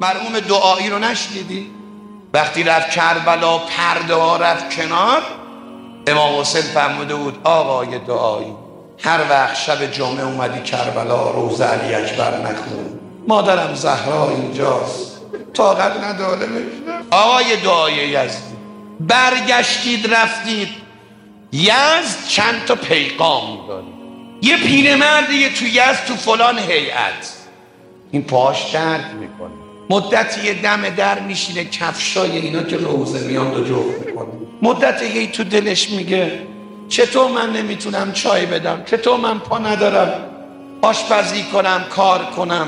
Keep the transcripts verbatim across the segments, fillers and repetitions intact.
مرحوم دعایی رو نشنیدی؟ وقتی رفت کربلا پرده ها رفت کنار، امام حسین فرموده بود آقای دعایی هر وقت شب جمعه اومدی کربلا روزه علی اکبر نخون، مادرم زهرا اینجاست، طاقت نداره بشنم. آقای دعایی یزدی برگشتید رفتید یزد، چند تا پیغام دارید. یه پیرمردی تو یزد تو فلان هیئت، این پاش درد میکنه، مدتی یه دم در میشینه کفشای اینا که روزه میاد و جفت میکنه، مدتی یه تو دلش میگه چطور من نمیتونم چای بدم، چطور من پا ندارم آشپزی کنم کار کنم،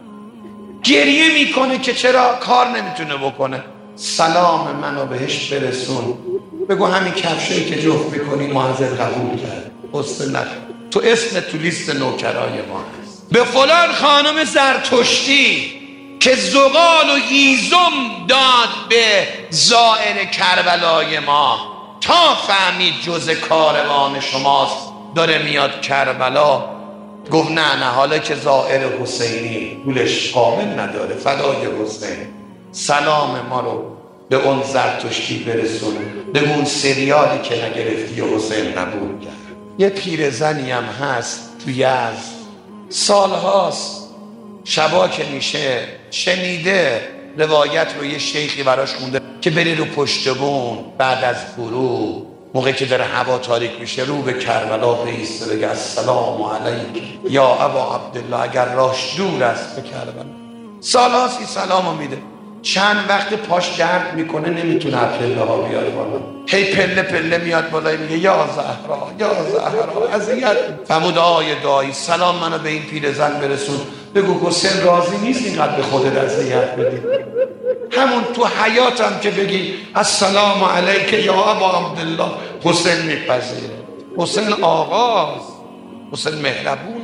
گریه میکنه که چرا کار نمیتونه بکنه. سلام منو بهش برسون، بگو همین کفشایی که جفت میکنی معذر قبول کرد، حسن نکن، تو اسم تو لیست نوکرای ما هست. به فلان خانم زرتشتی که زغال و هیزم داد به زائر کربلای ما تا فهمید جز کاروان شماست داره میاد کربلا، گفت نه نه حالا که زائر حسینی گولش قابل نداره، فدای حسین سلام ما رو به اون زرتشتی برسون، به اون سریالی که نگرفتی و حسین قبول کرد. یه پیرزنی هم هست تو یزد سالهاست، شبا که میشه شنیده روایت رو یه شیخی براش خونده که بری رو پشت بون بعد از غروب موقعی که داره هوا تاریک میشه رو به کربلا بیسته بگه السلام علیک یا ابا عبدالله، اگر راش دور است به کربلا. سالهاست این سلامو میده، چند وقت پاش درد میکنه نمیتونه پله ها بیاره بالا، هی پله پله میاد بالا میگه یا زهرا یا زهرا اذیت. فرمود آقای دعایی سلام منو به این پیرزن برسون، بگو حسین راضی نیست اینقدر به خودت اذیت بدی، همون تو حیاتم که بگی السلام علیک یا ابا عبدالله حسین میپذیره. حسین آغاز، حسین مهربون.